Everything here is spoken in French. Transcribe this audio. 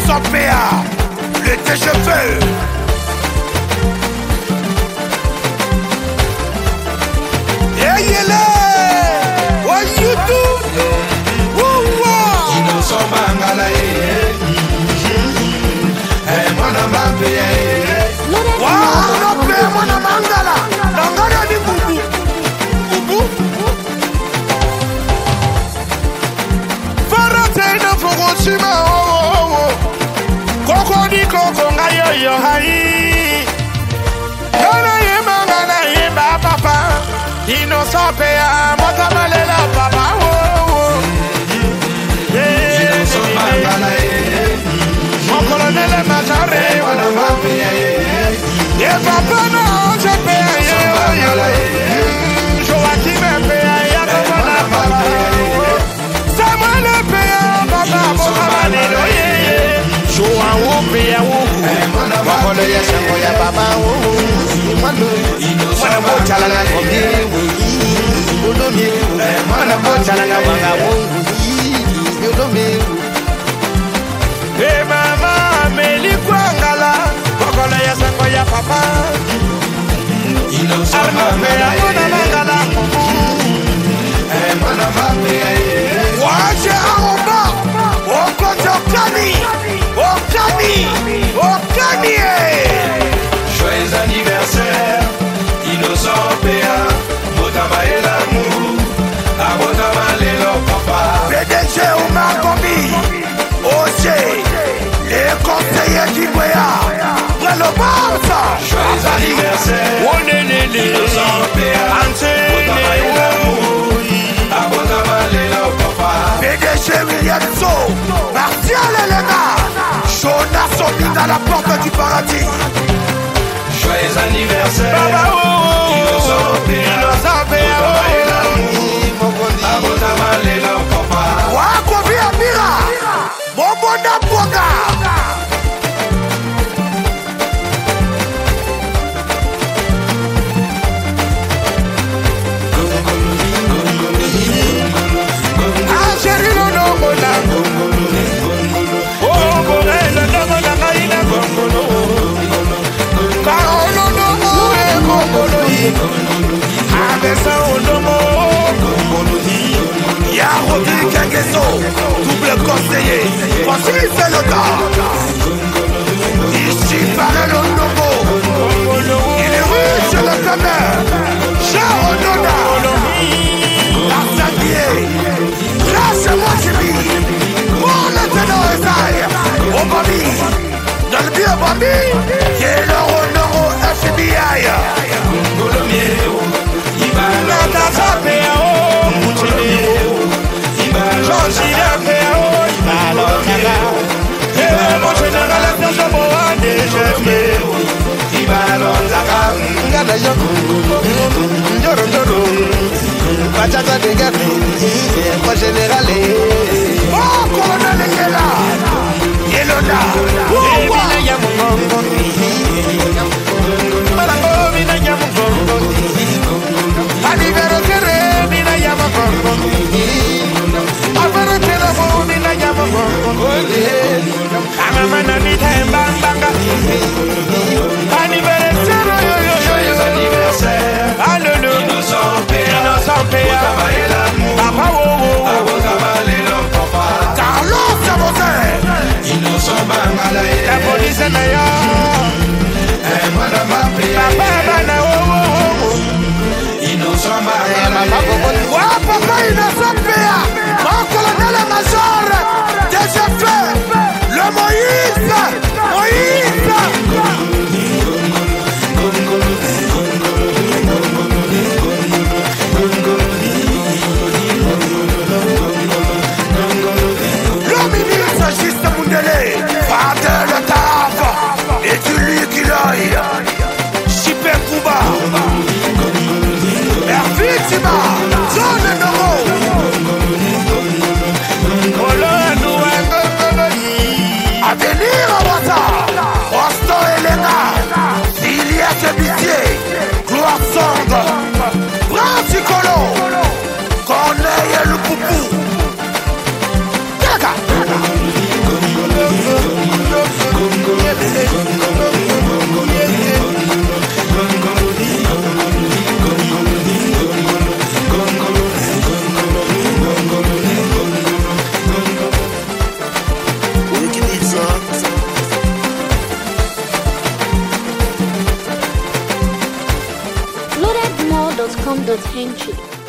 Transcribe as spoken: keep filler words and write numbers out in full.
Innocent P A, le T G V. Hey, yele, what you do? Woo, Innocent Mangala, eh, mwana mape, wow, no pe mwana mangala, nangana di bubu, bubu. Farate na fugoshima, oh, oh, koko di koko ngayo yo hai. Yana ye mangala ye ba papa, Innocent P A, mota malela papa, oh, oh. Innocent Mangala, mon colonel Majoré, mwana mape, ye papa no je P A, Joachim P A, ya komana papa, Samuel P A, papa, mota malela ye, Joao P A, mwana Makolo ya sango ya papa, mwana bocha la na komi, mwana bocha la na wanga mungu, hey mama, meli kwangala, makolo ya sango ya papa, Innocent Mangala, mwana mangala, mwana mape, waje aomba, okote okani, okani, okani, joyeux anniversaire, Innocent P A, Botama et l'amour, à Botama lelo papa. P D G Omar Kombi, O G, les conseillers du Boya, Brelo Barça, Joyeux anniversaire, Innocent P A, Botama et l'amour, à Botama lelo papa. P D G William So, Martial Elena, Jonas Omid à la porte du paradis. Joyeux anniversaire, Baba oh, Innocent P A, Innocent P A, Botama et l'amour, à Botama lelo papa. Wako via Mira, Bombonda Boga. Double conseiller, voici c'est le gars. Ici paraît le nouveau. Il est riche le connard. Charonona, Arsadier, lâche-moi Jimmy. Mon lieutenant Esaïe, au Bambi, dans le vieux Bambi, qui est le Ronoro F B I. Oh, colonel est là. Il est là. Joyeux anniversaire, Innocent P A, Botama et l'amour, à Botama lelo papa. Carlos Sabotin, Innocent Mangala, la police est d'ailleurs. mwana mape, Innocent Mangala, Ouais, papa, Innocent P A, mon colonel major, T G V, le Moïse, Moïse. Le ministre Juste Moundele, Fadel Taraf, et tu lui qui l'œil, Super Kuba, Ervitima, Zone Noro, Avenir Awata, Rosto Elena, Filiette Bitier, Gloire Song, Brancicolo, Corneille Le Poupou, Gaga. Sound.ng.